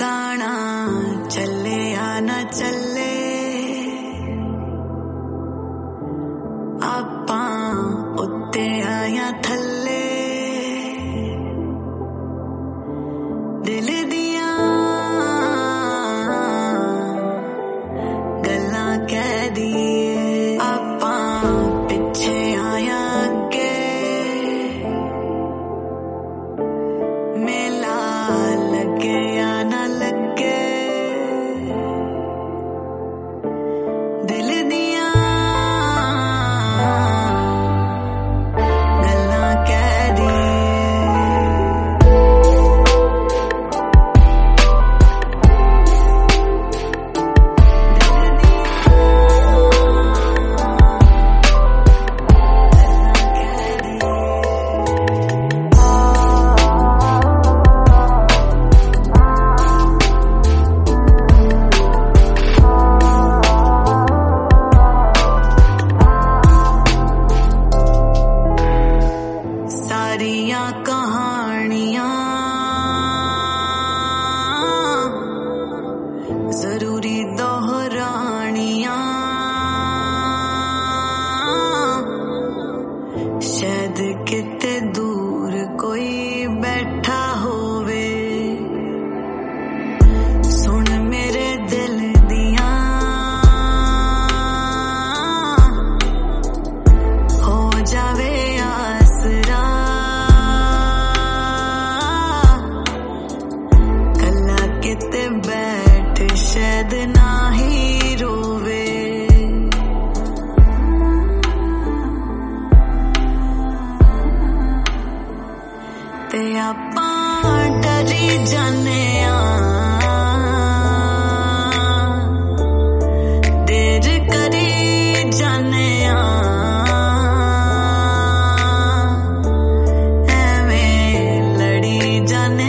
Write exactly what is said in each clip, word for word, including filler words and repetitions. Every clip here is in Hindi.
ठिकाना चले या ना चले आपां उत्ते आया थल्ले दिल दिया गल्लां कह दिए आपां पिछे आया अगे मेला लगे या ना लगे दिल दिया गल्लां कह दिए सारियां कहानियां जरूरी दोहरानियां शायद किते दूर कोई बैठा होवे सुन मेरे दिल दियां हो जावे किते बैठ शायद ना ही रोवे ते आपां डरी जाने देर करी जाने एवें लड़ी जाने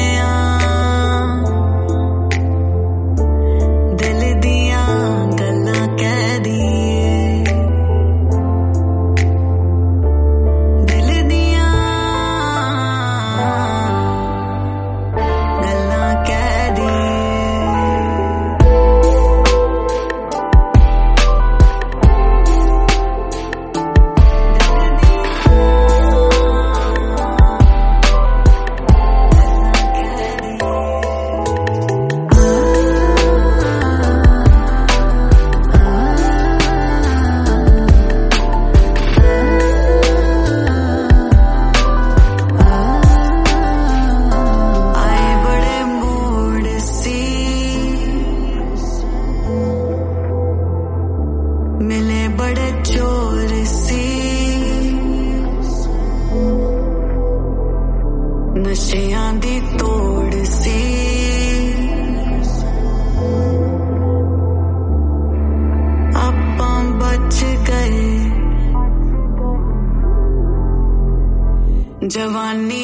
मिले बड़े चोर सी नशियां दी तोड़ सी आपां बच गए जवानी